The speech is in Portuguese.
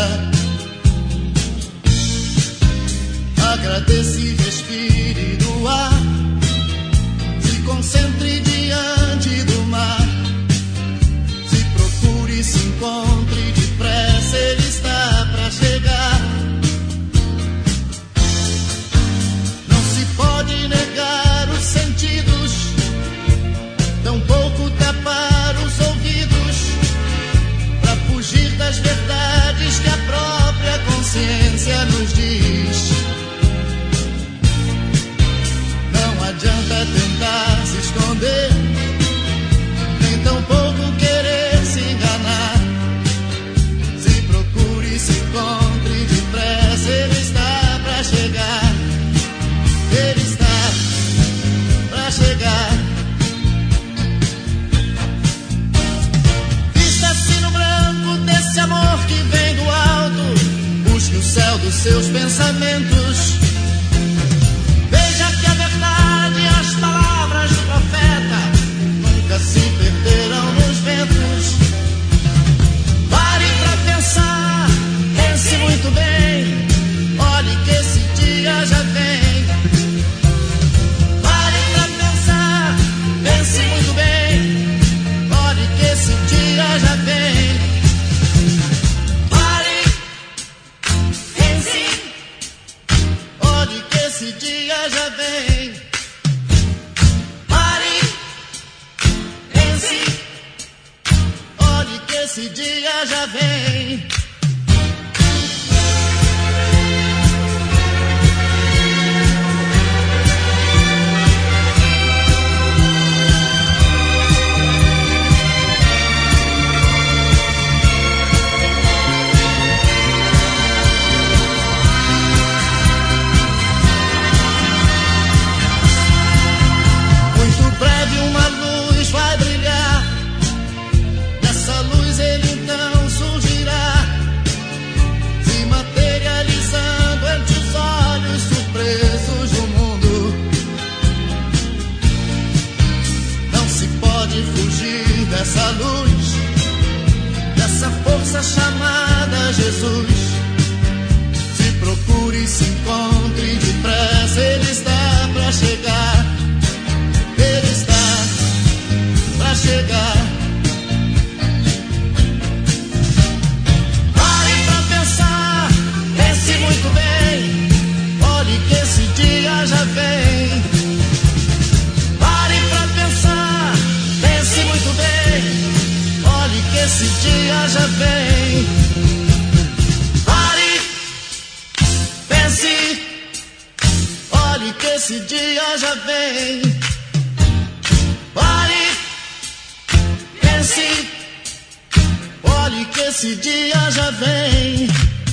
Agradeça e respire do ar. Se concentre diante do mar. Se procure, se encontre depressa, ele está pra chegar. Não se pode negar os sentidos, tampouco tapar os ouvidos, pra fugir das verdades que a própria consciência nos diz. Não adianta tentar se esconder, nem tampouco querer se enganar. Se procure, se encontre depressa, ele está pra chegar. Ele está pra chegar. Vista-se no branco desse amor que vem do alto. Busque o céu dos seus pensamentos. Veja que a verdade e as palavras do profeta nunca se perderão nos ventos. Pare pra pensar, pense muito bem. Olhe que esse dia já vem. Pare pra pensar, pense muito bem. Olhe que esse dia já vem. Pare, pense. Olhe que esse dia já vem. Pare, pense. Olhe que esse dia já vem. Muito breve uma luz vai brilhar. Nessa luz ele então surgirá, se materializando ante os olhos surpresos do mundo. Não se pode fugir dessa luz, dessa força chamada Jesus. Se procure, se encontre depressa, ele está pra chegar. Ele está pra chegar. Pare pra pensar, pense muito bem. Olhe que esse dia já vem. Pare pra pensar, pense muito bem. Olhe que esse dia já vem. Pare, pense. Olhe que esse dia já vem. Pare, pense. Olhe que esse dia já vem.